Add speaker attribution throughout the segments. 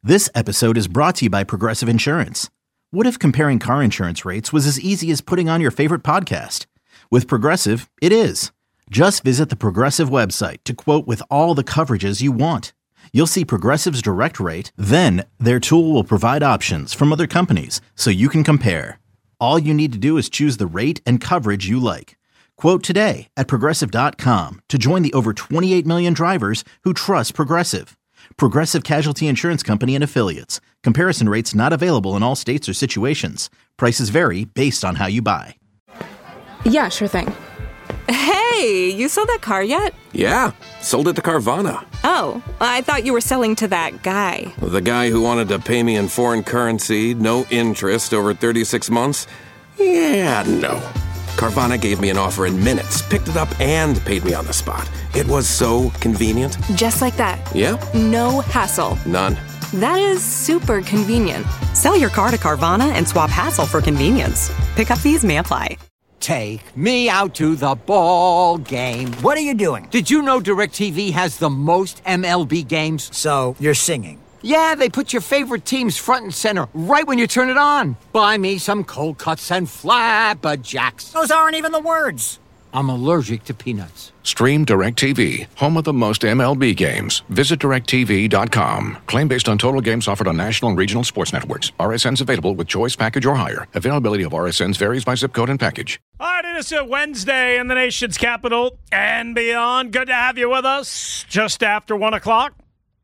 Speaker 1: This episode is brought to you by Progressive Insurance. What if comparing car insurance rates was as easy as putting on your favorite podcast? With Progressive, it is. Just visit the Progressive website to quote with all the coverages you want. You'll see Progressive's direct rate, then their tool will provide options from other companies so you can compare. All you need to do is choose the rate and coverage you like. Quote today at Progressive.com to join the over 28 million drivers who trust Progressive. Progressive Casualty Insurance Company and Affiliates. Comparison rates not available in all states or situations. Prices vary based on how you buy.
Speaker 2: Yeah, sure thing.
Speaker 3: Hey, you sold that car yet?
Speaker 4: Yeah, sold it to Carvana.
Speaker 3: Oh, I thought you were selling to that guy.
Speaker 4: The guy who wanted to pay me in foreign currency, no interest, over 36 months? Yeah, no. Carvana gave me an offer in minutes, picked it up, and paid me on the spot. It was so convenient.
Speaker 3: Just like that.
Speaker 4: Yeah?
Speaker 3: No hassle.
Speaker 4: None.
Speaker 3: That is super convenient.
Speaker 5: Sell your car to Carvana and swap hassle for convenience. Pickup fees may apply.
Speaker 6: Take me out to the ball game.
Speaker 7: What are you doing?
Speaker 6: Did you know DirecTV has the most MLB games?
Speaker 7: So, you're singing.
Speaker 6: Yeah, they put your favorite teams front and center right when you turn it on. Buy me some cold cuts and flapjacks.
Speaker 7: Those aren't even the words.
Speaker 6: I'm allergic to peanuts.
Speaker 8: Stream DirecTV, home of the most MLB games. Visit DirecTV.com. Claim based on total games offered on national and regional sports networks. RSNs available with choice package or higher. Availability of RSNs varies by zip code and package.
Speaker 9: All right, it is a Wednesday in the nation's capital and beyond. Good to have you with us just after 1 o'clock.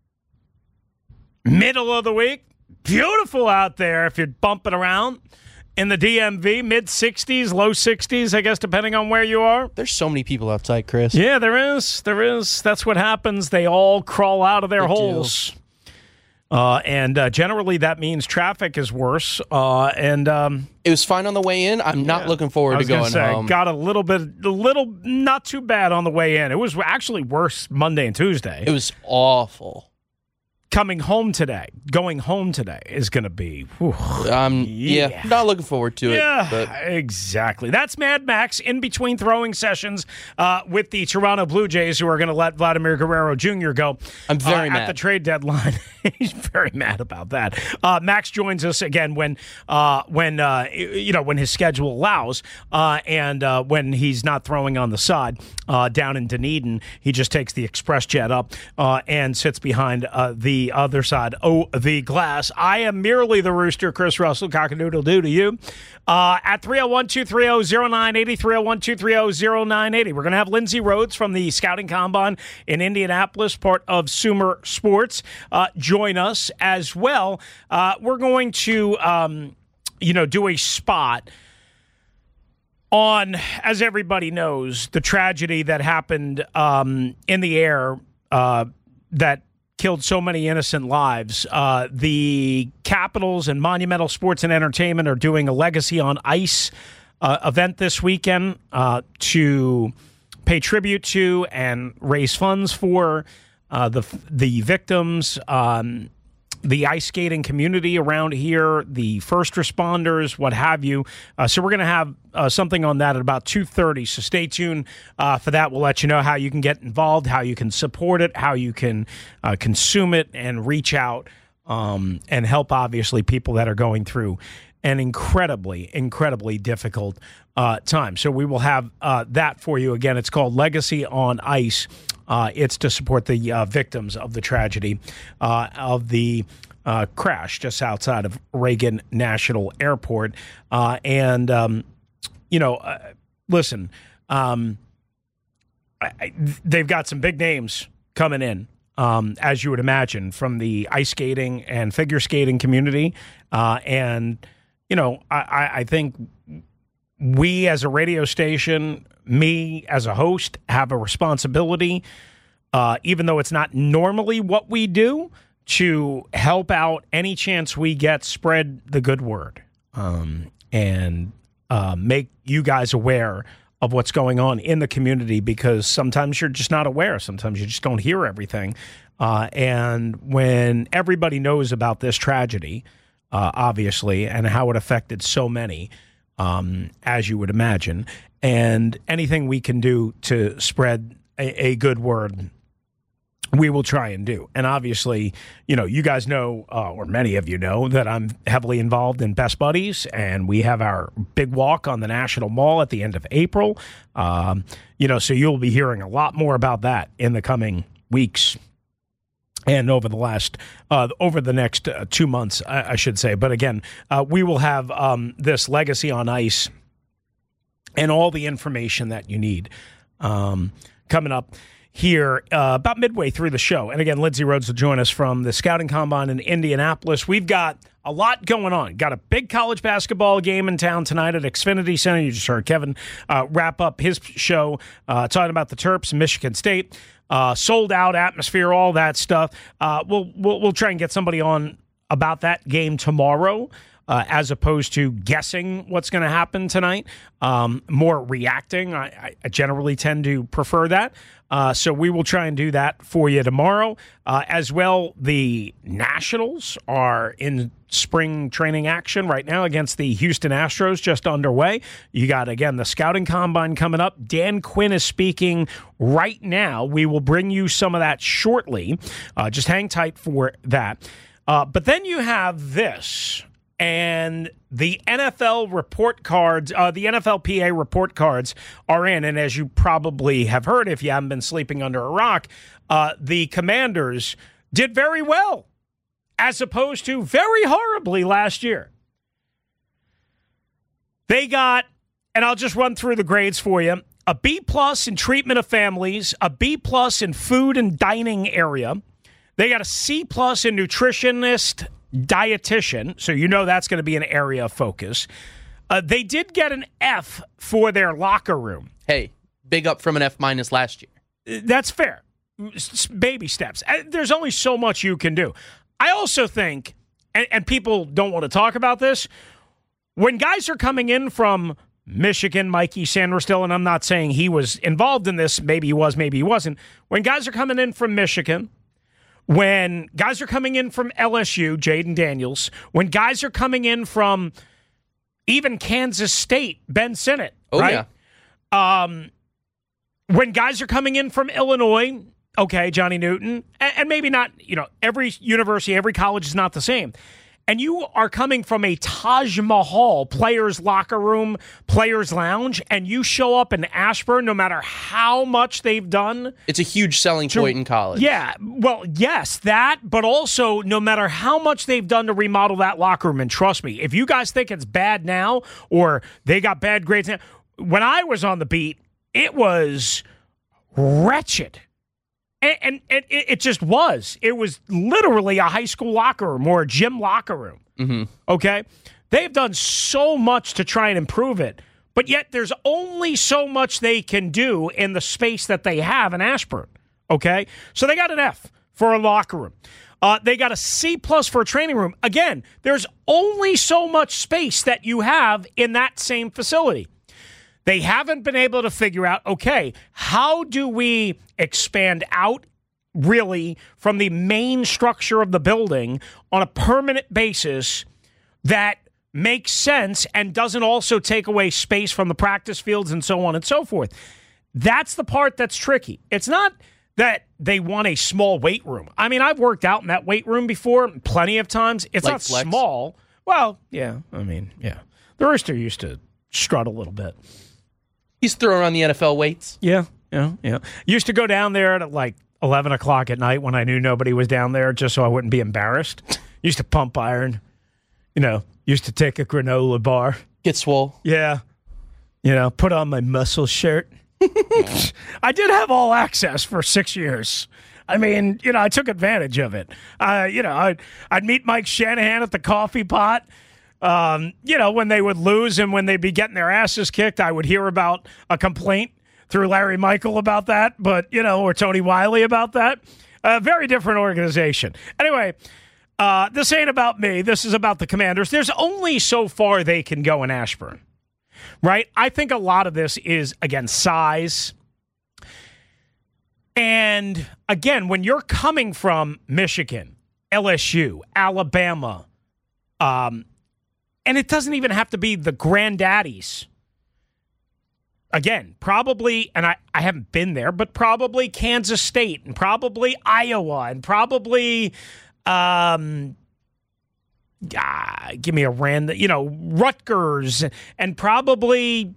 Speaker 9: Middle of the week. Beautiful out there if you're bumping around. In the DMV, mid-60s, low 60s, I guess, depending on where you are.
Speaker 10: There's so many people outside, Chris.
Speaker 9: Yeah, there is. There is. That's what happens. They all crawl out of their holes. And generally, that means traffic is worse.
Speaker 10: It was fine on the way in. I'm not looking forward to going home.
Speaker 9: Got a little, not too bad on the way in. It was actually worse Monday and Tuesday.
Speaker 10: It was awful.
Speaker 9: Going home today is going to be,
Speaker 10: not looking forward to it.
Speaker 9: Yeah,
Speaker 10: but.
Speaker 9: Exactly. That's Mad Max in between throwing sessions with the Toronto Blue Jays, who are going to let Vladimir Guerrero Jr. go.
Speaker 10: I'm very mad.
Speaker 9: At the trade deadline. He's very mad about that. Max joins us again when his schedule allows, and when he's not throwing on the side down in Dunedin. He just takes the express jet up and sits behind the other side of the glass. I am merely the rooster, Chris Russell, cock-a-doodle-doo to you. At 301-230-0980, 301-230-0980. We're going to have Lindsay Rhodes from the Scouting Combine in Indianapolis, part of Sumer Sports, join us as well. We're going to, do a spot on, as everybody knows, the tragedy that happened in the air that killed so many innocent lives. The Capitals and Monumental Sports and Entertainment are doing a Legacy on Ice event this weekend to pay tribute to and raise funds for the victims, the ice skating community around here, the first responders, what have you. So we're going to have something on that at about 2:30. So stay tuned for that. We'll let you know how you can get involved, how you can support it, how you can consume it and reach out and help, obviously, people that are going through an incredibly, incredibly difficult time. So we will have that for you. Again, it's called Legacy on Ice. It's to support the victims of the tragedy of the crash just outside of Reagan National Airport. Listen, they've got some big names coming in, as you would imagine, from the ice skating and figure skating community. I think we as a radio station, me as a host, have a responsibility, even though it's not normally what we do, to help out any chance we get, spread the good word, and make you guys aware of what's going on in the community, because sometimes you're just not aware. Sometimes you just don't hear everything. And when everybody knows about this tragedy, obviously, and how it affected so many, as you would imagine, and anything we can do to spread a good word we will try and do. And obviously, you guys know, or many of you know, that I'm heavily involved in Best Buddies, and we have our big walk on the National Mall at the end of April. So you'll be hearing a lot more about that in the coming weeks and over the next 2 months, I should say. But again, we will have this Legacy on Ice and all the information that you need coming up here about midway through the show. And again, Lindsey Rhodes will join us from the Scouting Combine in Indianapolis. We've got a lot going on. Got a big college basketball game in town tonight at Xfinity Center. You just heard Kevin wrap up his show talking about the Terps and Michigan State. Sold out atmosphere, all that stuff. We'll try and get somebody on about that game tomorrow, as opposed to guessing what's going to happen tonight. More reacting. I generally tend to prefer that. So we will try and do that for you tomorrow. As well, the Nationals are in spring training action right now against the Houston Astros, just underway. You got, again, the Scouting Combine coming up. Dan Quinn is speaking right now. We will bring you some of that shortly. Just hang tight for that. But then you have this. And the NFL report cards, the NFLPA report cards are in. And as you probably have heard, if you haven't been sleeping under a rock, the Commanders did very well, as opposed to very horribly last year. They got, and I'll just run through the grades for you, a B+ in treatment of families, a B+ in food and dining area. They got a C+ in nutritionist, dietitian, so that's going to be an area of focus. They did get an F for their locker room.
Speaker 10: Hey, big up from an F- last year.
Speaker 9: That's fair. Baby steps. There's only so much you can do. I also think, and people don't want to talk about this, when guys are coming in from Michigan, Mikey Sanders-Still, and I'm not saying he was involved in this, maybe he was, maybe he wasn't. When guys are coming in from Michigan, when guys are coming in from LSU, Jaden Daniels, when guys are coming in from even Kansas State, Ben Sinnott, right? Yeah. When guys are coming in from Illinois, okay, Johnny Newton, and maybe not, every university, every college is not the same. And you are coming from a Taj Mahal players' locker room, players' lounge, and you show up in Ashburn, no matter how much they've done.
Speaker 10: It's a huge selling point in college.
Speaker 9: Yeah, well, yes, that, but also no matter how much they've done to remodel that locker room, and trust me, if you guys think it's bad now or they got bad grades now, when I was on the beat, it was wretched. And it just was. It was literally a high school locker room or a gym locker room. Mm-hmm. Okay? They've done so much to try and improve it, but yet there's only so much they can do in the space that they have in Ashburn. Okay? So they got an F for a locker room. They got a C+ for a training room. Again, there's only so much space that you have in that same facility. They haven't been able to figure out, okay, how do we expand out really from the main structure of the building on a permanent basis that makes sense and doesn't also take away space from the practice fields and so on and so forth. That's the part that's tricky. It's not that they want a small weight room. I mean, I've worked out in that weight room before plenty of times. It's like not flex. Small. Well, yeah, I mean, yeah. The Rooster used to strut a little bit.
Speaker 10: He's throwing around the NFL weights.
Speaker 9: Yeah. Used to go down there at like 11 o'clock at night when I knew nobody was down there just so I wouldn't be embarrassed. Used to pump iron. Used to take a granola bar.
Speaker 10: Get swole.
Speaker 9: Yeah. Put on my muscle shirt. I did have all access for 6 years. I mean, I took advantage of it. I'd meet Mike Shanahan at the coffee pot. When they would lose and when they'd be getting their asses kicked, I would hear about a complaint through Larry Michael about that, or Tony Wiley about that. Very different organization. Anyway, this ain't about me. This is about the Commanders. There's only so far they can go in Ashburn, right? I think a lot of this is, again, size. And, again, when you're coming from Michigan, LSU, Alabama, and it doesn't even have to be the granddaddies. again, probably, and I haven't been there, but probably Kansas State and probably Iowa and probably, give me a random, Rutgers and probably,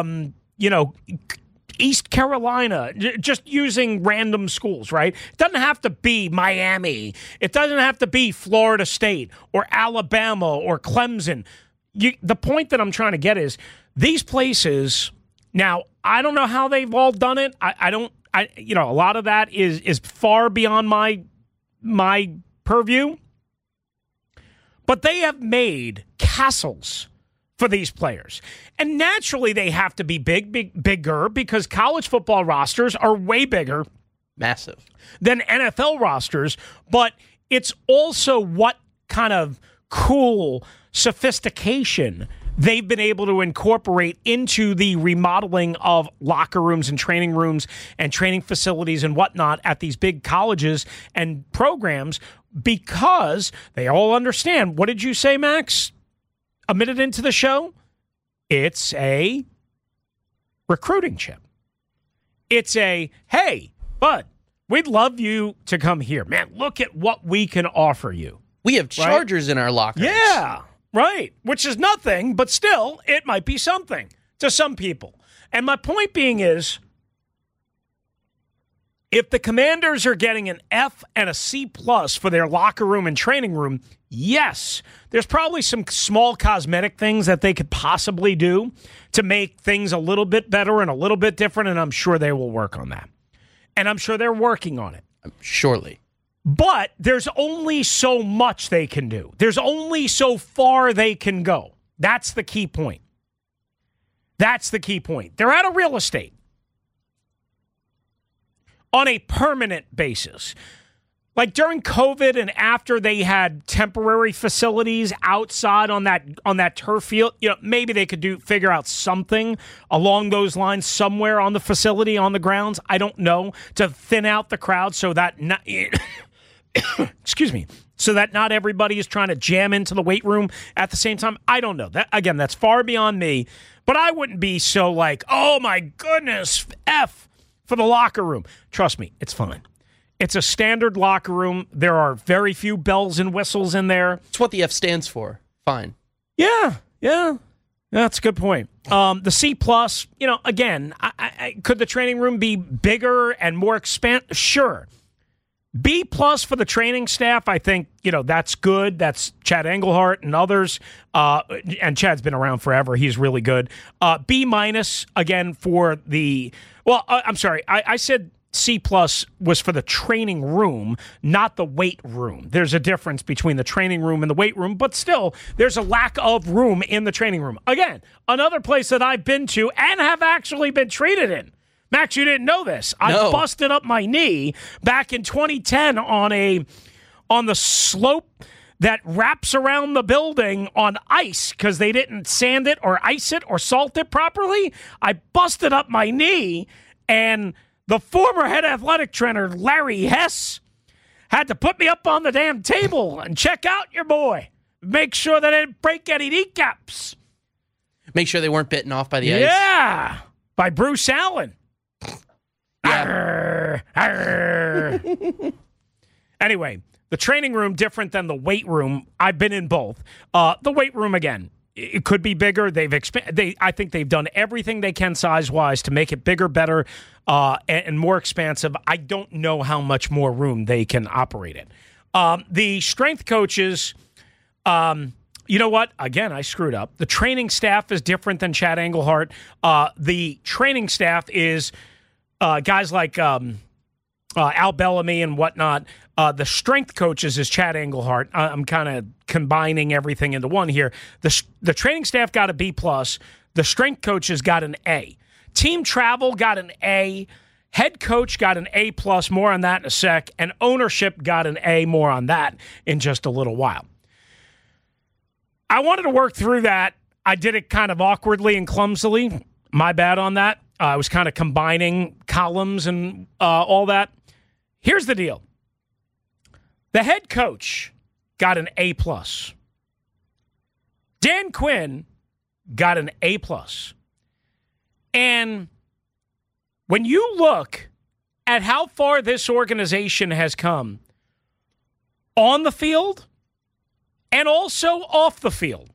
Speaker 9: East Carolina, just using random schools, right? It doesn't have to be Miami. It doesn't have to be Florida State or Alabama or Clemson. The point that I'm trying to get is these places, now, I don't know how they've all done it. A lot of that is far beyond my purview. But they have made castles for these players. And naturally, they have to be bigger because college football rosters are way bigger.
Speaker 10: Massive.
Speaker 9: Than NFL rosters. But it's also what kind of cool sophistication they've been able to incorporate into the remodeling of locker rooms and training facilities and whatnot at these big colleges and programs because they all understand. What did you say, Max? A minute into the show? It's a recruiting chip. It's a, hey, bud, we'd love you to come here. Man, look at what we can offer you.
Speaker 10: We have chargers in our lockers.
Speaker 9: Yeah, right. Which is nothing, but still, it might be something to some people. And my point being is, if the Commanders are getting an F and a C+ for their locker room and training room, yes, there's probably some small cosmetic things that they could possibly do to make things a little bit better and a little bit different, and I'm sure they will work on that. And I'm sure they're working on it.
Speaker 10: Surely.
Speaker 9: But there's only so much they can do. There's only so far they can go. That's the key point. That's the key point. They're out of real estate on a permanent basis. Like during COVID and after they had temporary facilities outside on that turf field, maybe they could figure out something along those lines somewhere on the facility, on the grounds. I don't know, to thin out the crowd so that not, excuse me, so that not everybody is trying to jam into the weight room at the same time. I don't know. Again, that's far beyond me, but I wouldn't be so like, oh my goodness, F for the locker room. Trust me, it's fine. It's a standard locker room. There are very few bells and whistles in there.
Speaker 10: It's what the F stands for. Fine.
Speaker 9: Yeah. That's a good point. The C+, again, could the training room be bigger and more expansive? Sure. B+ for the training staff, I think, that's good. That's Chad Engelhart and others. And Chad's been around forever. He's really good. B- again, for the... Well, I'm sorry. I said C+ was for the training room, not the weight room. There's a difference between the training room and the weight room, but still, there's a lack of room in the training room. Again, another place that I've been to and have actually been treated in. Max, you didn't know this.
Speaker 10: No.
Speaker 9: I busted up my knee back in 2010 on the slope that wraps around the building on ice because they didn't sand it or ice it or salt it properly. I busted up my knee, and the former head athletic trainer, Larry Hess, had to put me up on the damn table and check out your boy. Make sure that I didn't break any kneecaps.
Speaker 10: Make sure they weren't bitten off by the ice.
Speaker 9: Yeah, by Bruce Allen.
Speaker 10: Yeah.
Speaker 9: Arr, arr. Anyway, the training room different than the weight room. I've been in both. The weight room, again, it could be bigger. I think they've done everything they can size-wise to make it bigger, better, and more expansive. I don't know how much more room they can operate in. The strength coaches, you know what? Again, I screwed up. The training staff is different than Chad Engelhart. The training staff is guys like Al Bellamy and whatnot. The strength coaches is Chad Engelhart. I'm kind of combining everything into one here. The training staff got a B+. The strength coaches got an A. Team travel got an A. Head coach got an A+. More on that in a sec. And ownership got an A. More on that in just a little while. I wanted to work through that. I did it kind of awkwardly and clumsily. My bad on that. I was kind of combining columns and all that. Here's the deal. The head coach got an A+. Dan Quinn got an A+. And when you look at how far this organization has come on the field and also off the field,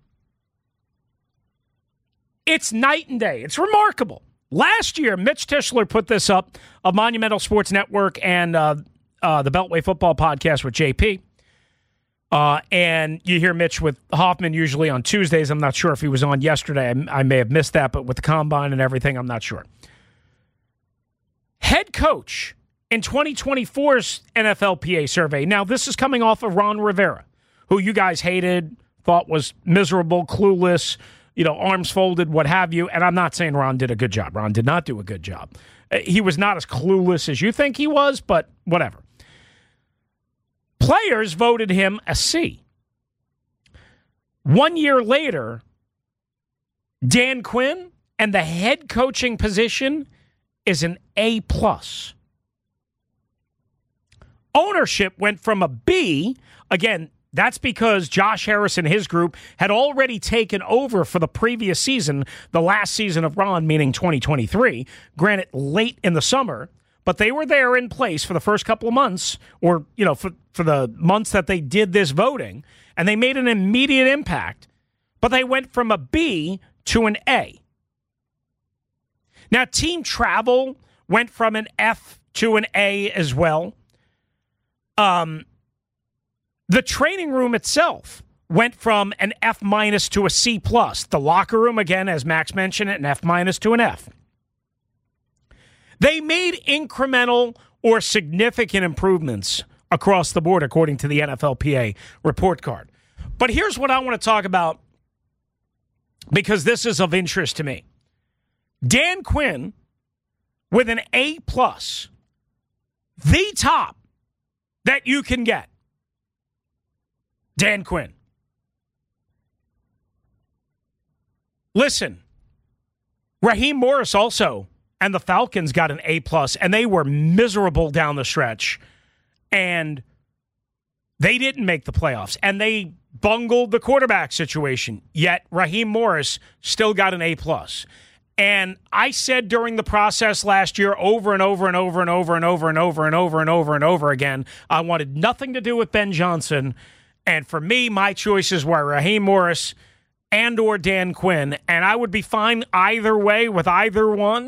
Speaker 9: it's night and day. It's remarkable. Last year, Mitch Tischler put this up of Monumental Sports Network and the Beltway Football Podcast with JP. And you hear Mitch with Hoffman usually on Tuesdays. I'm not sure if he was on yesterday. I may have missed that, but with the combine and everything, I'm not sure. Head coach in 2024's NFLPA survey. Now, this is coming off of Ron Rivera, who you guys hated, thought was miserable, clueless, arms folded, what have you. And I'm not saying Ron did a good job. Ron did not do a good job. He was not as clueless as you think he was, but whatever. Players voted him a C. 1 year later, Dan Quinn and the head coaching position is an A+. Ownership went from a B. Again, that's because Josh Harris and his group had already taken over for the previous season, the last season of Ron, meaning 2023, granted late in the summer, but they were there in place for the first couple of months, or, for the months that they did this voting, and they made an immediate impact, but they went from a B to an A. Now, team travel went from an F to an A as well. The training room itself went from an F- to a C+. The locker room, again, as Max mentioned, an F- to an F. They made incremental or significant improvements across the board, according to the NFLPA report card. But here's what I want to talk about, because this is of interest to me. Dan Quinn with an A+, the top that you can get. Dan Quinn. Listen, Raheem Morris also and the Falcons got an A+, and they were miserable down the stretch, and they didn't make the playoffs, and they bungled the quarterback situation, yet Raheem Morris still got an A+. And I said during the process last year over and over and over and over and over and over and over and over and over again, I wanted nothing to do with Ben Johnson. And for me, my choices were Raheem Morris and or Dan Quinn, and I would be fine either way with either one.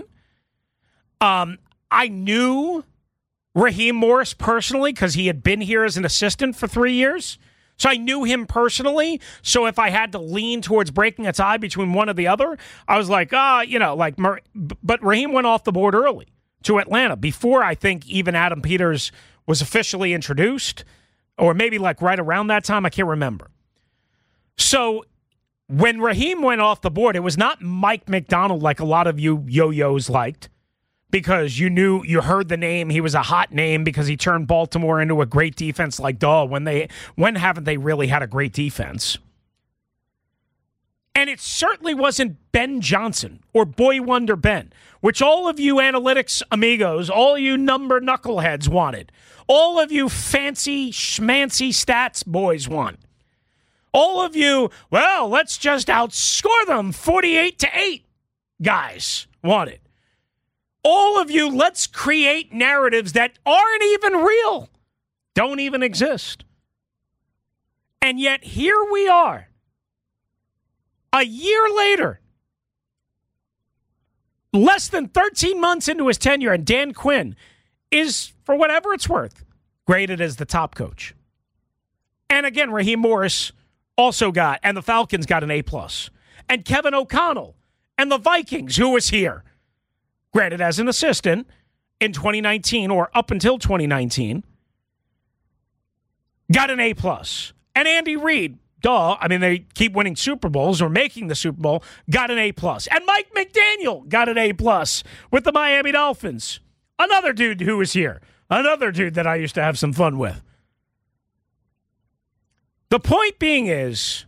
Speaker 9: I knew Raheem Morris personally because he had been here as an assistant for 3 years. So I knew him personally. So if I had to lean towards breaking a tie between one or the other, I was like, but Raheem went off the board early to Atlanta before I think even Adam Peters was officially introduced, or maybe like right around that time. I can't remember. So when Raheem went off the board, it was not Mike McDonald like a lot of you yo-yos liked, because you heard the name. He was a hot name because he turned Baltimore into a great defense. Like, when haven't they really had a great defense? And it certainly wasn't Ben Johnson or Boy Wonder Ben, which all of you analytics amigos, all you number knuckleheads wanted. All of you fancy schmancy stats boys want. All of you, well, let's just outscore them 48-8 guys wanted. All of you, let's create narratives that aren't even real, don't even exist. And yet here we are, a year later, less than 13 months into his tenure, and Dan Quinn is, for whatever it's worth, graded as the top coach. And again, Raheem Morris also got, and the Falcons got an A+. And Kevin O'Connell and the Vikings, who was here, granted as an assistant in 2019 or up until 2019, got an A+. And Andy Reid, they keep winning Super Bowls or making the Super Bowl, got an A+. And Mike McDaniel got an A+ with the Miami Dolphins. Another dude who was here. Another dude that I used to have some fun with. The point being is,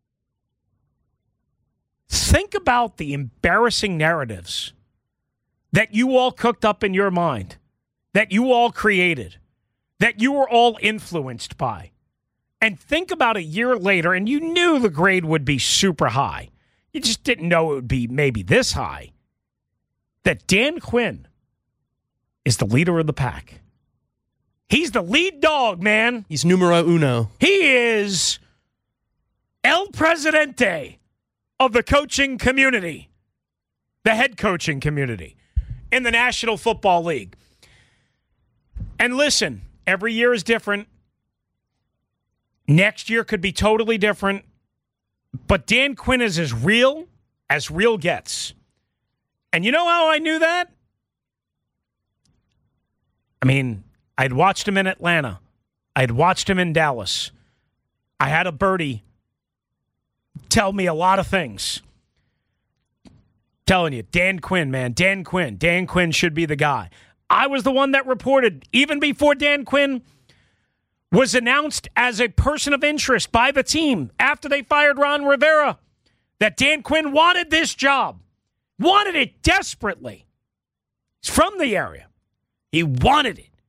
Speaker 9: think about the embarrassing narratives that you all cooked up in your mind, that you all created, that you were all influenced by. And think about a year later, and you knew the grade would be super high. You just didn't know it would be maybe this high. that Dan Quinn is the leader of the pack. He's the lead dog, man.
Speaker 10: He's numero uno.
Speaker 9: He is El Presidente of the coaching community, the head coaching community in the National Football League. And listen, every year is different. Next year could be totally different. But Dan Quinn is as real gets. And you know how I knew that? I mean, I'd watched him in Atlanta. I'd watched him in Dallas. I had a birdie tell me a lot of things. Telling you, Dan Quinn, man, Dan Quinn should be the guy. I was the one that reported, even before Dan Quinn was announced as a person of interest by the team after they fired Ron Rivera, that Dan Quinn wanted this job. Wanted it desperately. He's from the area. He wanted it.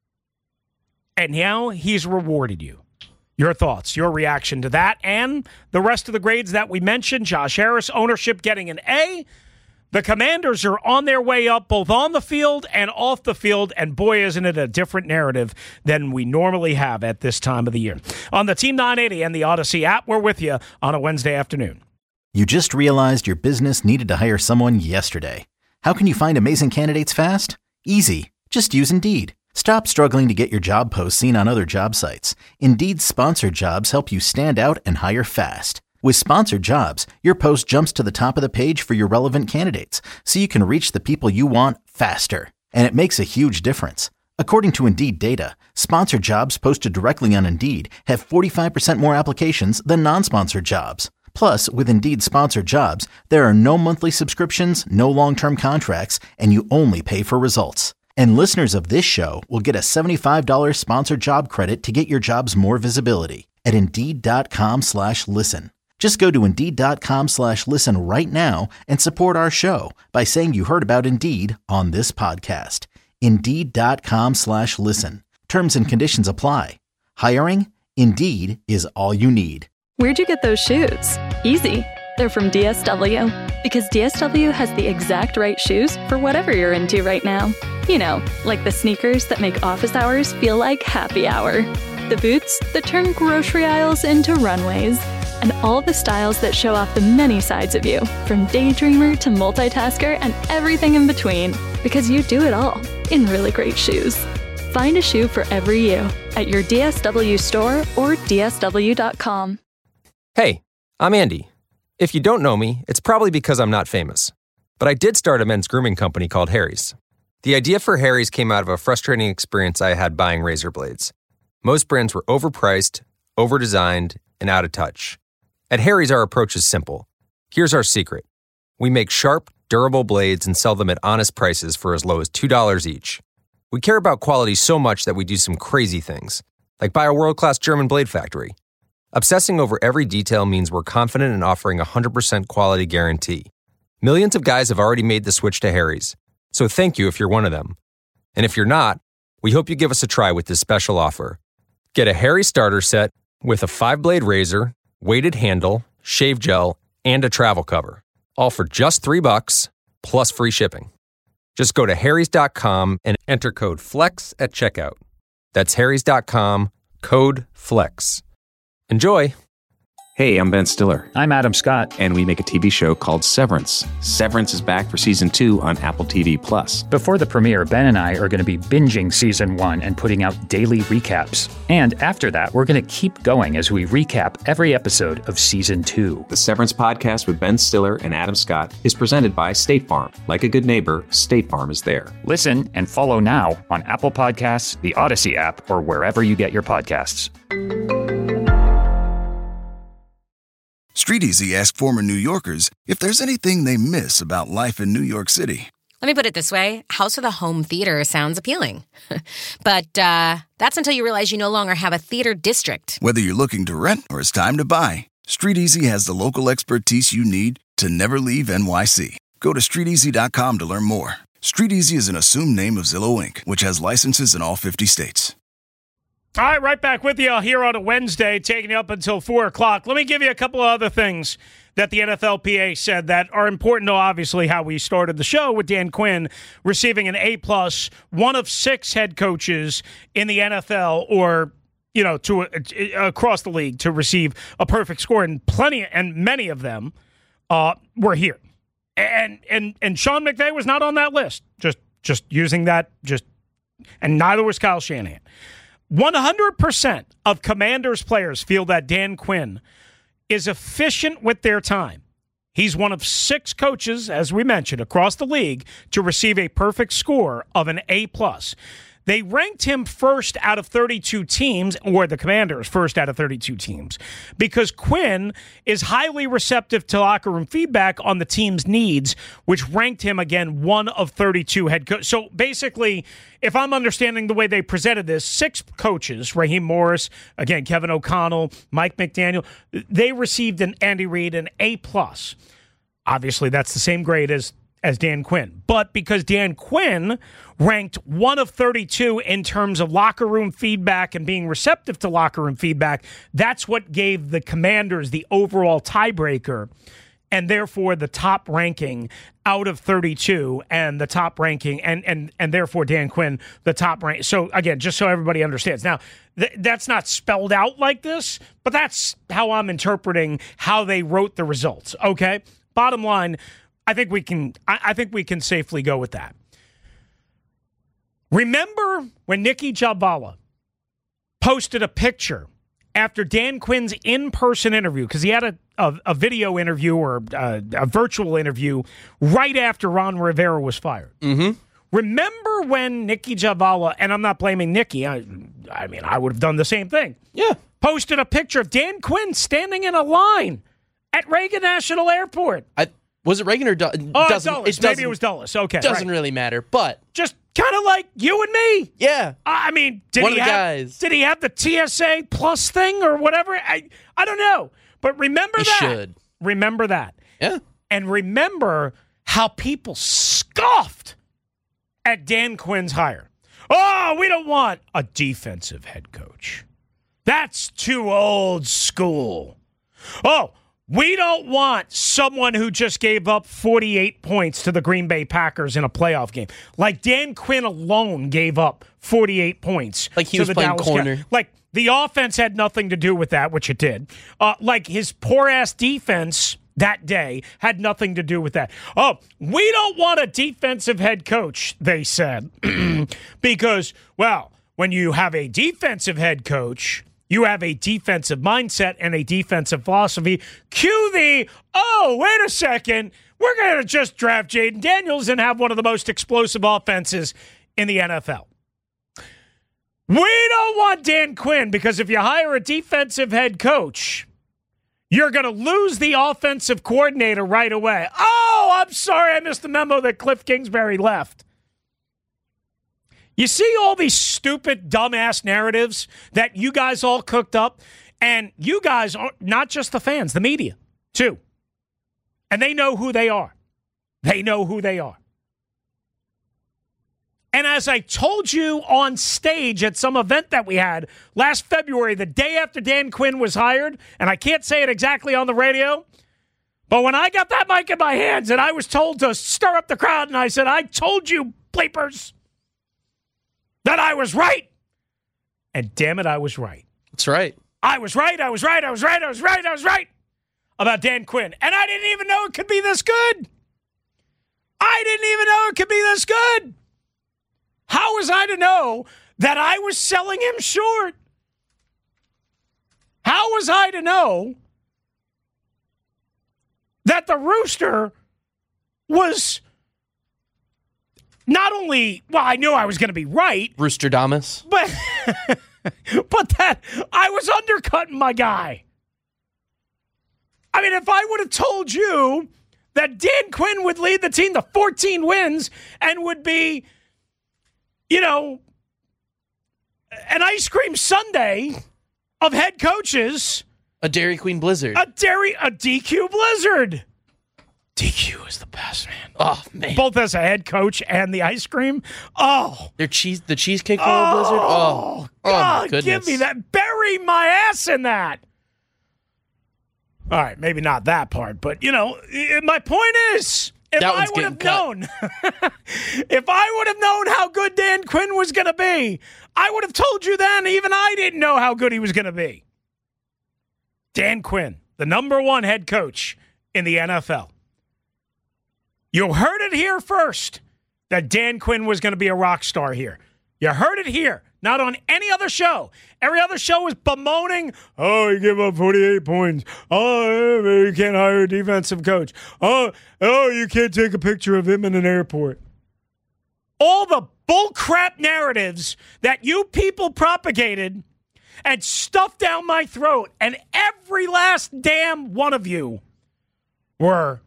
Speaker 9: And now he's rewarded you. Your thoughts, your reaction to that, and the rest of the grades that we mentioned. Josh Harris, ownership getting an A. The Commanders are on their way up, both on the field and off the field, and boy, isn't it a different narrative than we normally have at this time of the year. On the Team 980 and the Odyssey app, we're with you on a Wednesday afternoon.
Speaker 1: You just realized your business needed to hire someone yesterday. How can you find amazing candidates fast? Easy. Just use Indeed. Stop struggling to get your job posts seen on other job sites. Indeed's sponsored jobs help you stand out and hire fast. With sponsored jobs, your post jumps to the top of the page for your relevant candidates, so you can reach the people you want faster. And it makes a huge difference. According to Indeed data, sponsored jobs posted directly on Indeed have 45% more applications than non-sponsored jobs. Plus, with Indeed sponsored jobs, there are no monthly subscriptions, no long-term contracts, and you only pay for results. And listeners of this show will get a $75 sponsored job credit to get your jobs more visibility at Indeed.com/listen. Just go to Indeed.com/listen right now and support our show by saying you heard about Indeed on this podcast. Indeed.com/listen. Terms and conditions apply. Hiring? Indeed is all you need.
Speaker 11: Where'd you get those shoes? Easy. They're from DSW. Because DSW has the exact right shoes for whatever you're into right now. You know, like the sneakers that make office hours feel like happy hour. The boots that turn grocery aisles into runways. And all the styles that show off the many sides of you, from daydreamer to multitasker and everything in between. Because you do it all in really great shoes. Find a shoe for every you at your DSW store or DSW.com.
Speaker 12: Hey, I'm Andy. If you don't know me, it's probably because I'm not famous. But I did start a men's grooming company called Harry's. The idea for Harry's came out of a frustrating experience I had buying razor blades. Most brands were overpriced, overdesigned, and out of touch. At Harry's, our approach is simple. Here's our secret. We make sharp, durable blades and sell them at honest prices for as low as $2 each. We care about quality so much that we do some crazy things, like buy a world-class German blade factory. Obsessing over every detail means we're confident in offering a 100% quality guarantee. Millions of guys have already made the switch to Harry's, so thank you if you're one of them. And if you're not, we hope you give us a try with this special offer. Get a Harry's starter set with a 5-blade razor, weighted handle, shave gel, and a travel cover, all for just $3 plus free shipping. Just go to harrys.com and enter code FLEX at checkout. That's harrys.com, code FLEX. Enjoy.
Speaker 13: Hey, I'm Ben Stiller.
Speaker 14: I'm Adam Scott.
Speaker 13: And we make a TV show called Severance. Severance is back for Season 2 on Apple TV+.
Speaker 14: Before the premiere, Ben and I are going to be binging Season 1 and putting out daily recaps. And after that, we're going to keep going as we recap every episode of Season 2.
Speaker 13: The Severance podcast with Ben Stiller and Adam Scott is presented by State Farm. Like a good neighbor, State Farm is there.
Speaker 14: Listen and follow now on Apple Podcasts, the Odyssey app, or wherever you get your podcasts.
Speaker 15: StreetEasy asked former New Yorkers if there's anything they miss about life in New York City.
Speaker 16: Let me put it this way. House with a home theater sounds appealing. But that's until you realize you no longer have a theater district.
Speaker 15: Whether you're looking to rent or it's time to buy, StreetEasy has the local expertise you need to never leave NYC. Go to StreetEasy.com to learn more. StreetEasy is an assumed name of Zillow Inc., which has licenses in all 50 states.
Speaker 9: All right, right back with you here on a Wednesday, taking you up until 4 o'clock. Let me give you a couple of other things that the NFLPA said that are important to obviously how we started the show with Dan Quinn receiving an A+, one of 6 head coaches in the NFL or, to across the league to receive a perfect score, and many of them were here. And Sean McVay was not on that list. Just using that, and neither was Kyle Shanahan. 100% of Commanders players feel that Dan Quinn is efficient with their time. He's one of 6 coaches, as we mentioned, across the league to receive a perfect score of an A+. They ranked him first out of 32 teams, or the Commanders first out of 32 teams, because Quinn is highly receptive to locker room feedback on the team's needs, which ranked him, again, one of 32 head coaches. So basically, if I'm understanding the way they presented this, 6 coaches, Raheem Morris, again, Kevin O'Connell, Mike McDaniel, they received an Andy Reid an A+. Obviously, that's the same grade as Dan Quinn. But because Dan Quinn ranked one of 32 in terms of locker room feedback and being receptive to locker room feedback, that's what gave the Commanders the overall tiebreaker, and therefore the top ranking out of 32, and the top ranking, and therefore Dan Quinn, the top rank. So again, just so everybody understands. Now, that's not spelled out like this, but that's how I'm interpreting how they wrote the results, okay? Bottom line, I think we can safely go with that. Remember when Nikki Javala posted a picture after Dan Quinn's in-person interview, because he had a video interview or a virtual interview right after Ron Rivera was fired. Mm-hmm. Remember when Nikki Javala, and I'm not blaming Nikki, I mean, I would have done the same thing.
Speaker 10: Yeah.
Speaker 9: Posted a picture of Dan Quinn standing in a line at Reagan National Airport.
Speaker 10: Was it Reagan or Dulles?
Speaker 9: Dulles. Maybe it was Dulles. Okay.
Speaker 10: Doesn't really matter, but
Speaker 9: just kind of like you and me.
Speaker 10: Yeah.
Speaker 9: I mean, did he have the TSA plus thing or whatever? I don't know. But remember that.
Speaker 10: Should.
Speaker 9: Remember that.
Speaker 10: Yeah.
Speaker 9: And remember how people scoffed at Dan Quinn's hire. Oh, we don't want a defensive head coach. That's too old school. Oh, we don't want someone who just gave up 48 points to the Green Bay Packers in a playoff game. Like Dan Quinn alone gave up 48 points.
Speaker 10: Like he was playing corner.
Speaker 9: Like the offense had nothing to do with that, which it did. Like his poor-ass defense that day had nothing to do with that. Oh, we don't want a defensive head coach, they said. Because, well, when you have a defensive head coach, you have a defensive mindset and a defensive philosophy. Cue the, wait a second, we're going to just draft Jaden Daniels and have one of the most explosive offenses in the NFL. We don't want Dan Quinn because if you hire a defensive head coach, you're going to lose the offensive coordinator right away. Oh, I'm sorry, I missed the memo that Cliff Kingsbury left. You see all these stupid, dumbass narratives that you guys all cooked up, and you guys are not just the fans, the media, too. And they know who they are. They know who they are. And as I told you on stage at some event that we had last February, the day after Dan Quinn was hired, and I can't say it exactly on the radio, but when I got that mic in my hands and I was told to stir up the crowd, and I said, I told you, bleepers, that I was right. And damn it, I was right.
Speaker 10: That's right.
Speaker 9: I was right about Dan Quinn. And I didn't even know it could be this good. How was I to know that I was selling him short? How was I to know that the Rooster was not only, well, I knew I was going to be right.
Speaker 10: Roosterdamus.
Speaker 9: But that I was undercutting my guy. I mean, if I would have told you that Dan Quinn would lead the team to 14 wins and would be, an ice cream sundae of head coaches.
Speaker 10: A Dairy Queen Blizzard.
Speaker 9: A DQ Blizzard. DQ is the best, man.
Speaker 10: Oh, man.
Speaker 9: Both as a head coach and the ice cream. Oh.
Speaker 10: The Cheesecake Roll Blizzard. Oh,
Speaker 9: God,
Speaker 10: my goodness.
Speaker 9: give me that. Bury my ass in that. All right, maybe not that part, but, my point is, if I would have known, if I would have known how good Dan Quinn was going to be, I would have told you then. Even I didn't know how good he was going to be. Dan Quinn, the number one head coach in the NFL. You heard it here first that Dan Quinn was going to be a rock star here. You heard it here, not on any other show. Every other show was bemoaning, oh, he gave up 48 points. Oh, you can't hire a defensive coach. Oh, you can't take a picture of him in an airport. All the bullcrap narratives that you people propagated and stuffed down my throat, and every last damn one of you were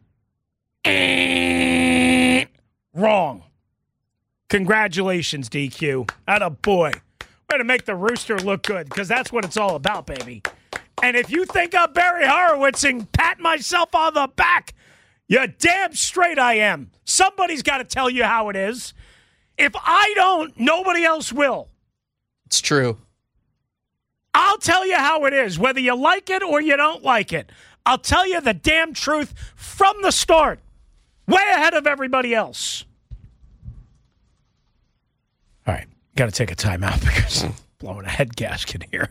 Speaker 9: wrong. Congratulations, DQ. Attaboy. Way to make the rooster look good, because that's what it's all about, baby. And if you think I'm Barry Horowitz and pat myself on the back, you're damn straight I am. Somebody's got to tell you how it is. If I don't, nobody else will.
Speaker 10: It's true.
Speaker 9: I'll tell you how it is, whether you like it or you don't like it. I'll tell you the damn truth from the start, way ahead of everybody else. All right, got to take a timeout because I'm blowing a head gasket here.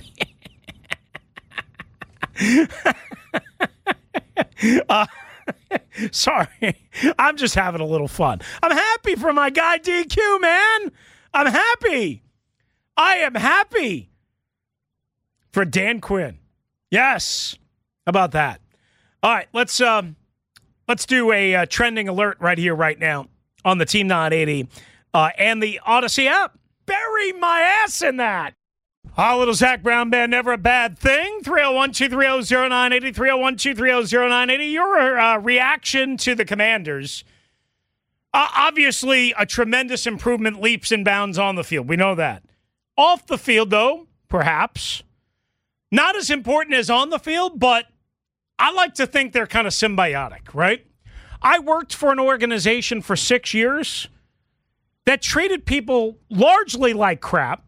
Speaker 9: Sorry, I'm just having a little fun. I'm happy for my guy DQ, man. I'm happy. I am happy for Dan Quinn. Yes. How about that? All right, let's do a trending alert right here, right now on the Team 980 and the Odyssey app. Bury my ass in that. Our little Zach Brown Band, never a bad thing. 301-230-0980, 301-230-0980. Your reaction to the Commanders. Obviously, a tremendous improvement, leaps and bounds on the field. We know that. Off the field, though, perhaps. Not as important as on the field, but I like to think they're kind of symbiotic, right? I worked for an organization for 6 years that treated people largely like crap,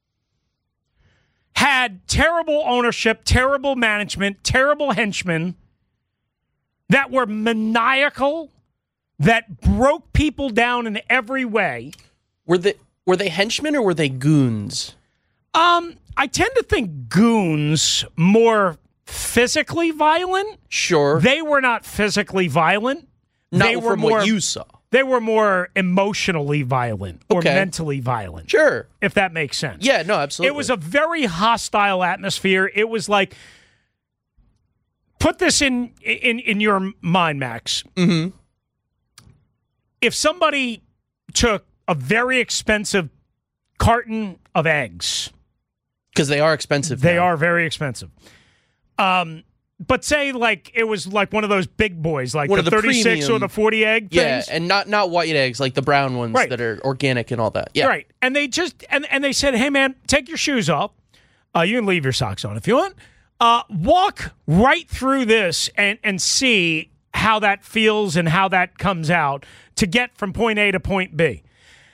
Speaker 9: had terrible ownership, terrible management, terrible henchmen that were maniacal, that broke people down in every way.
Speaker 10: Were they henchmen or were they goons?
Speaker 9: I tend to think goons more physically violent.
Speaker 10: Sure.
Speaker 9: They were not physically violent.
Speaker 10: Not from what you saw.
Speaker 9: They were more emotionally violent or mentally violent.
Speaker 10: Sure.
Speaker 9: If that makes sense.
Speaker 10: Yeah, no, absolutely.
Speaker 9: It was a very hostile atmosphere. It was like, put this in your mind, Max.
Speaker 10: Mm-hmm.
Speaker 9: If somebody took a very expensive carton of eggs,
Speaker 10: because they are expensive.
Speaker 9: They are very expensive. But say like it was like one of those big boys, like the 36 premium, or the 40 egg things.
Speaker 10: Yeah, and not white eggs, like the brown ones that are organic and all that. Yeah.
Speaker 9: Right. And they just and they said, hey man, take your shoes off. You can leave your socks on if you want. Walk right through this and see how that feels and how that comes out to get from point A to point B.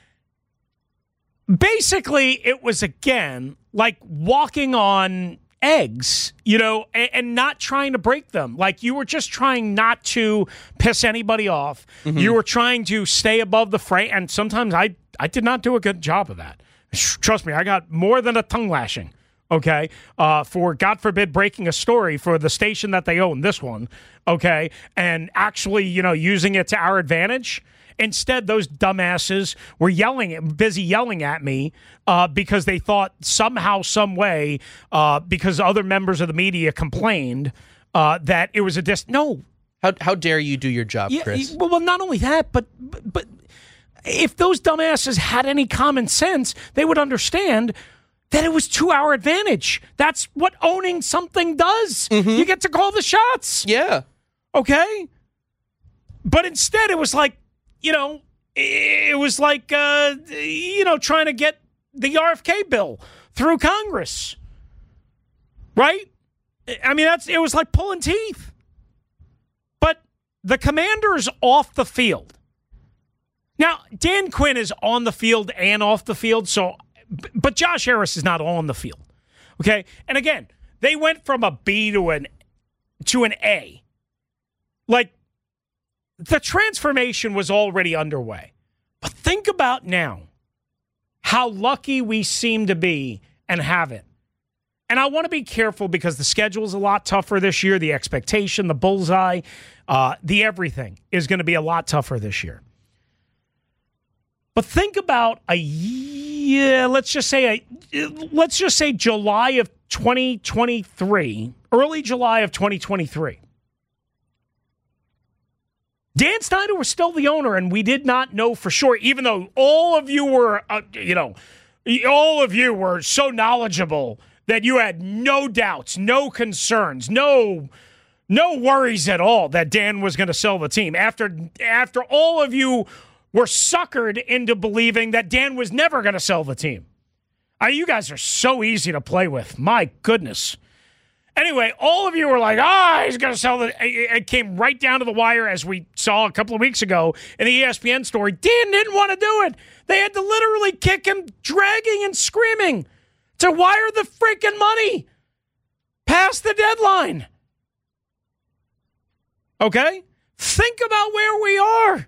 Speaker 9: Basically, it was, again, like walking on eggs, and not trying to break them. Like you were just trying not to piss anybody off. Mm-hmm. You were trying to stay above the fray, and sometimes I did not do a good job of that. Trust me, I got more than a tongue lashing, okay, for, God forbid, breaking a story for the station that they own, this one, okay, and actually, using it to our advantage. Instead, those dumbasses were busy yelling at me because they thought somehow, some way, because other members of the media complained that it was a no.
Speaker 10: How dare you do your job, Chris?
Speaker 9: Well, not only that, but if those dumbasses had any common sense, they would understand that it was to our advantage. That's what owning something does. Mm-hmm. You get to call the shots.
Speaker 10: Yeah.
Speaker 9: Okay? But instead, it was like, it was like, trying to get the RFK bill through Congress. Right? I mean, it was like pulling teeth. But the Commanders off the field. Now, Dan Quinn is on the field and off the field, but Josh Harris is not on the field. Okay? And again, they went from a B to an A. Like, the transformation was already underway. But think about now how lucky we seem to be and have it. And I want to be careful because the schedule is a lot tougher this year. The expectation, the bullseye, the everything is going to be a lot tougher this year. But think about let's just say July of 2023, early July of 2023. Dan Snyder was still the owner, and we did not know for sure, even though all of you were, all of you were so knowledgeable that you had no doubts, no concerns, no worries at all that Dan was going to sell the team. After all of you were suckered into believing that Dan was never going to sell the team. You guys are so easy to play with. My goodness. Anyway, all of you were like, he's going to sell the... It came right down to the wire, as we saw a couple of weeks ago in the ESPN story. Dan didn't want to do it. They had to literally kick him, dragging and screaming to wire the freaking money past the deadline. Okay? Think about where we are.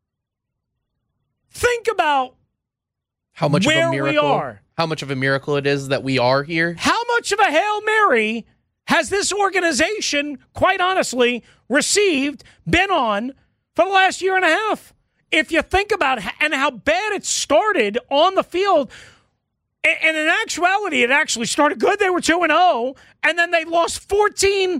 Speaker 9: Think about
Speaker 10: how much
Speaker 9: where
Speaker 10: of a miracle,
Speaker 9: we are.
Speaker 10: How much of a miracle it is that we are here.
Speaker 9: How much of a Hail Mary has this organization, quite honestly, been on for the last year and a half? If you think about and how bad it started on the field, and in actuality, it actually started good. They were 2-0, and then they lost 13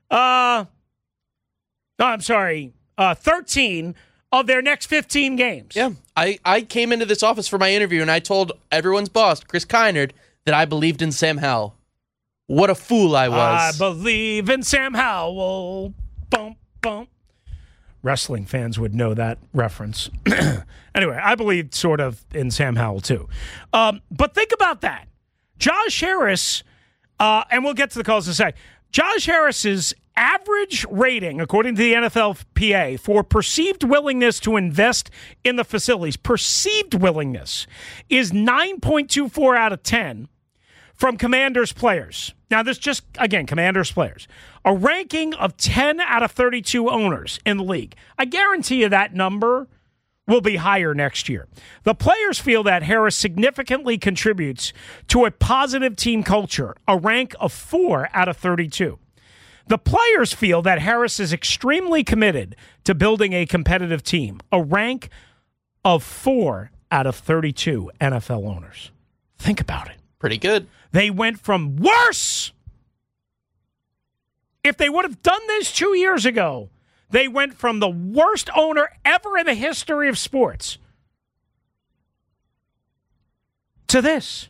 Speaker 9: of their next 15 games.
Speaker 10: Yeah. I came into this office for my interview, and I told everyone's boss, Chris Kynard, that I believed in Sam Howell. What a fool I was.
Speaker 9: I believe in Sam Howell. Bump, bump. Wrestling fans would know that reference. Anyway, I believed sort of in Sam Howell, too. But think about that. Josh Harris, and we'll get to the calls in a sec. Josh Harris's average rating, according to the NFLPA, for perceived willingness to invest in the facilities, perceived willingness, is 9.24 out of 10 from Commanders players. Now, this just, again, Commanders players. A ranking of 10 out of 32 owners in the league. I guarantee you that number will be higher next year. The players feel that Harris significantly contributes to a positive team culture, a rank of 4 out of 32. The players feel that Harris is extremely committed to building a competitive team, a rank of 4 out of 32 NFL owners. Think about it.
Speaker 10: Pretty good.
Speaker 9: They went from worse. If they would have done this 2 years ago, they went from the worst owner ever in the history of sports to this.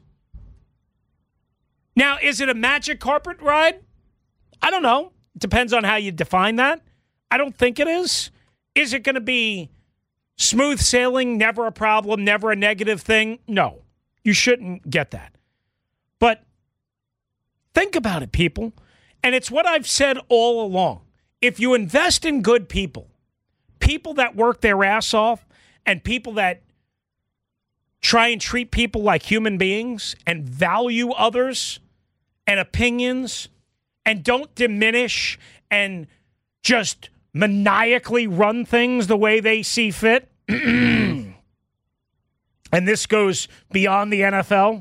Speaker 9: Now, is it a magic carpet ride? I don't know. It depends on how you define that. I don't think it is. Is it going to be smooth sailing, never a problem, never a negative thing? No. You shouldn't get that. But think about it, people. And it's what I've said all along. If you invest in good people, people that work their ass off, and people that try and treat people like human beings and value others and opinions and don't diminish and just maniacally run things the way they see fit, and this goes beyond the NFL,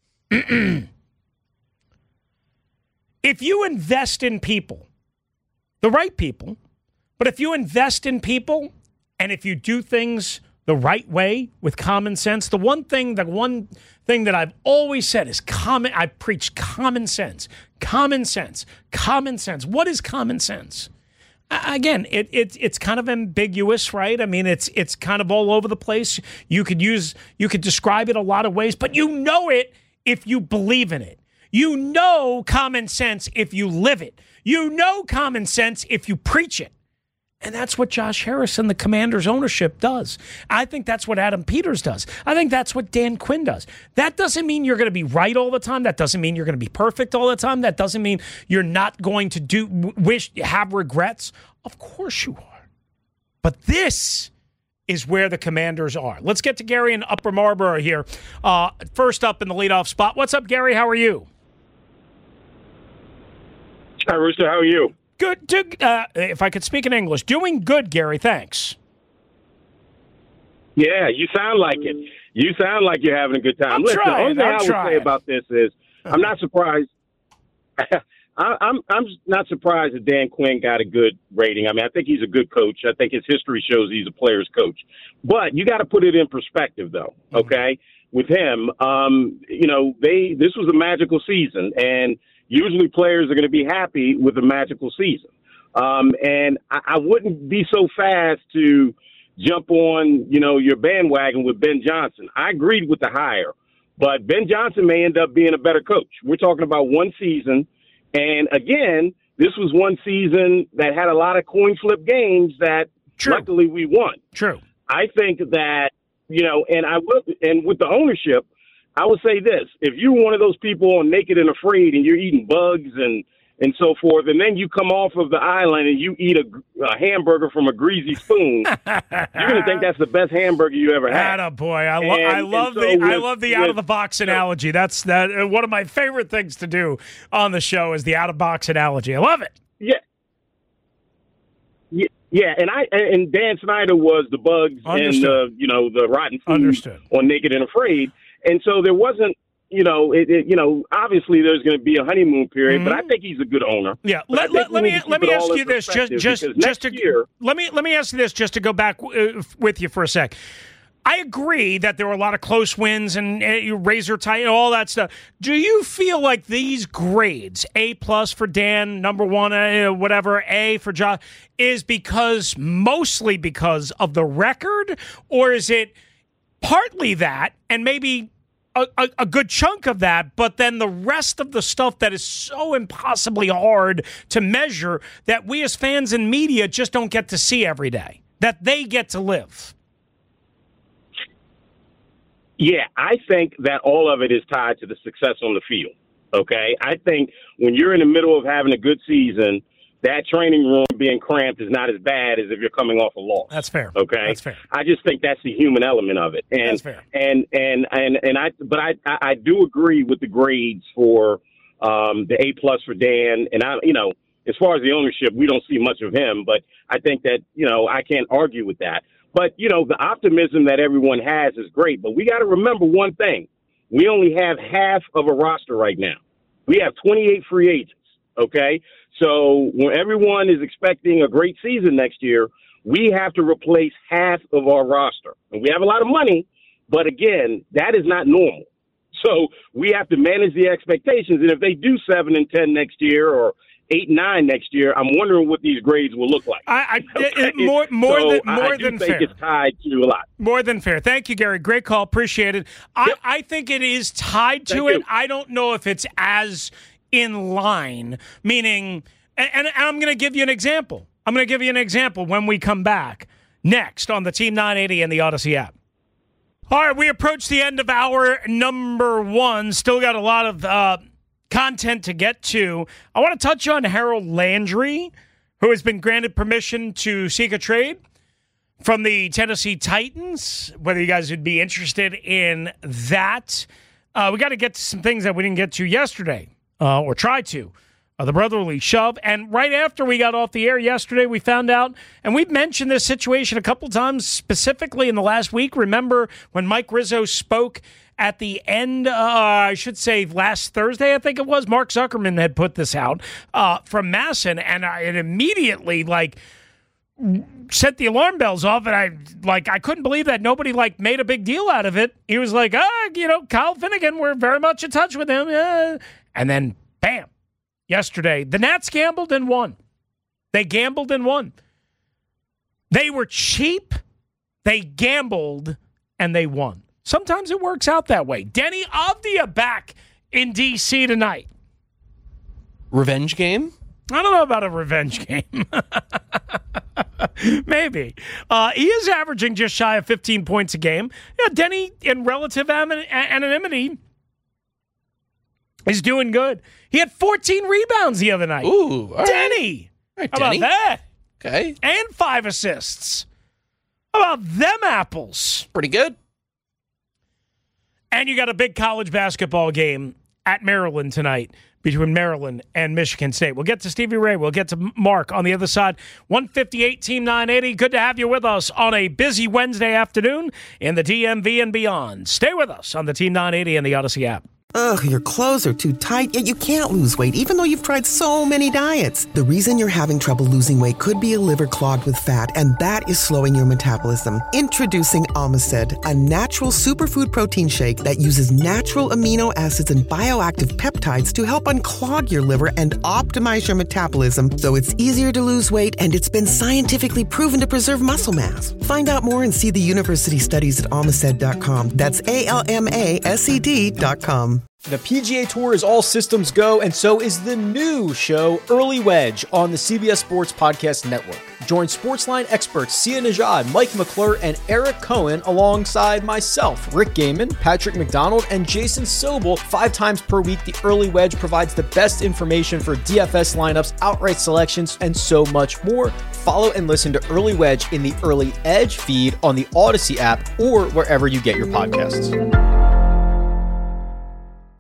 Speaker 9: if you invest in people, the right people, but if you invest in people and if you do things the right way with common sense, the one thing that I've always said is I preach common sense. Common sense. Common sense. What is common sense? Again, it's kind of ambiguous, right? I mean, it's kind of all over the place. You could describe it a lot of ways, but you know it if you believe in it. You know common sense if you live it. You know common sense if you preach it. And that's what Josh Harris and the Commanders ownership does. I think that's what Adam Peters does. I think that's what Dan Quinn does. That doesn't mean you're going to be right all the time. That doesn't mean you're going to be perfect all the time. That doesn't mean you're not going to have regrets. Of course you are. But this is where the Commanders are. Let's get to Gary in Upper Marlboro here. First up in the leadoff spot. What's up, Gary? How are you?
Speaker 17: Hi, Rooster. How are you?
Speaker 9: Good. If I could speak in English. Doing good, Gary. Thanks.
Speaker 17: Yeah, you sound like it. You sound like you're having a good time. Listen, the only thing I would say about this is I'm not surprised. I'm not surprised that Dan Quinn got a good rating. I mean, I think he's a good coach. I think his history shows he's a player's coach. But you got to put it in perspective, though, okay? With him, this was a magical season, and usually players are going to be happy with a magical season. And I wouldn't be so fast to jump on, your bandwagon with Ben Johnson. I agreed with the hire, but Ben Johnson may end up being a better coach. We're talking about one season. And again, this was one season that had a lot of coin flip games that luckily we won.
Speaker 9: True.
Speaker 17: I think that, and with the ownership, I would say this: if you're one of those people on Naked and Afraid and you're eating bugs and so forth, and then you come off of the island and you eat a hamburger from a greasy spoon, you're going to think that's the best hamburger you ever had.
Speaker 9: Attaboy. I love the out-of-the-box analogy. That's one of my favorite things to do on the show is the out-of-box analogy. I love it.
Speaker 17: Yeah, and Dan Snyder was the bugs
Speaker 9: Understood.
Speaker 17: and the rotten food
Speaker 9: Understood.
Speaker 17: on Naked and Afraid, and so there wasn't. Obviously there's going to be a honeymoon period, but I think he's a good owner.
Speaker 9: Yeah, let me ask you this let me ask you this just to go back with you for a sec. I agree that there were a lot of close wins and razor tight and all that stuff. Do you feel like these grades, A+ for Dan, number one, whatever, A for Josh, is mostly because of the record, or is it partly that and maybe a good chunk of that, but then the rest of the stuff that is so impossibly hard to measure that we as fans and media just don't get to see every day, that they get to live?
Speaker 17: Yeah, I think that all of it is tied to the success on the field, okay? I think when you're in the middle of having a good season, that training room being cramped is not as bad as if you're coming off a loss.
Speaker 9: That's fair.
Speaker 17: Okay,
Speaker 9: that's fair.
Speaker 17: I just think that's the human element of it. And,
Speaker 9: that's fair.
Speaker 17: I do agree with the grades for the A+ for Dan. And as far as the ownership, we don't see much of him, but I think that I can't argue with that. But the optimism that everyone has is great. But we got to remember one thing: we only have half of a roster right now. We have 28 free agents. Okay. So when everyone is expecting a great season next year, we have to replace half of our roster. And we have a lot of money, but again, that is not normal. So we have to manage the expectations. And if they do 7-10 next year or 8-9 next year, I'm wondering what these grades will look like.
Speaker 9: More than fair.
Speaker 17: It's tied to a lot.
Speaker 9: More than fair. Thank you, Gary. Great call. Appreciate it. Yep. I think it is tied to it. I don't know if it's as in line, meaning, and I'm going to give you an example. When we come back next on the Team 980 and the Odyssey app. All right, we approach the end of hour number 1. Still got a lot of content to get to. I want to touch on Harold Landry, who has been granted permission to seek a trade from the Tennessee Titans, whether you guys would be interested in that. We got to get to some things that we didn't get to yesterday. Or try to, the brotherly shove. And right after we got off the air yesterday, we found out, and we've mentioned this situation a couple times, specifically in the last week. Remember when Mike Rizzo spoke at the end, I should say last Thursday, I think it was, Mark Zuckerman had put this out from Masson, and it immediately, set the alarm bells off, and I couldn't believe that nobody made a big deal out of it. He was like, Kyle Finnegan, we're very much in touch with him. And then, bam, yesterday, the Nats gambled and won. They gambled and won. They were cheap, they gambled, and they won. Sometimes it works out that way. Denny Avdia back in D.C. tonight.
Speaker 10: Revenge game?
Speaker 9: I don't know about a revenge game. Maybe. He is averaging just shy of 15 points a game. Yeah, Denny, in relative anonymity, is doing good. He had 14 rebounds the other night.
Speaker 10: Ooh, all
Speaker 9: Denny!
Speaker 10: right,
Speaker 9: How
Speaker 10: Denny.
Speaker 9: about that?
Speaker 10: Okay.
Speaker 9: And 5 assists. How about them apples?
Speaker 10: Pretty good.
Speaker 9: And you got a big college basketball game at Maryland tonight between Maryland and Michigan State. We'll get to Stevie Ray. We'll get to Mark on the other side. 158 Team 980. Good to have you with us on a busy Wednesday afternoon in the DMV and beyond. Stay with us on the Team 980 and the Odyssey app.
Speaker 18: Ugh, your clothes are too tight, yet you can't lose weight, even though you've tried so many diets. The reason you're having trouble losing weight could be a liver clogged with fat, and that is slowing your metabolism. Introducing Omicid, a natural superfood protein shake that uses natural amino acids and bioactive peptides to help unclog your liver and optimize your metabolism so it's easier to lose weight, and it's been scientifically proven to preserve muscle mass. Find out more and see the university studies at Omicid.com. That's ALMASED.com.
Speaker 19: The PGA Tour is all systems go, and so is the new show, Early Wedge, on the CBS Sports Podcast Network. Join Sportsline experts Sia Nejad, Mike McClure, and Eric Cohen alongside myself, Rick Gaiman, Patrick McDonald, and Jason Sobel 5 times per week. The Early Wedge provides the best information for DFS lineups, outright selections, and so much more. Follow and listen to Early Wedge in the Early Edge feed on the Odyssey app or wherever you get your podcasts.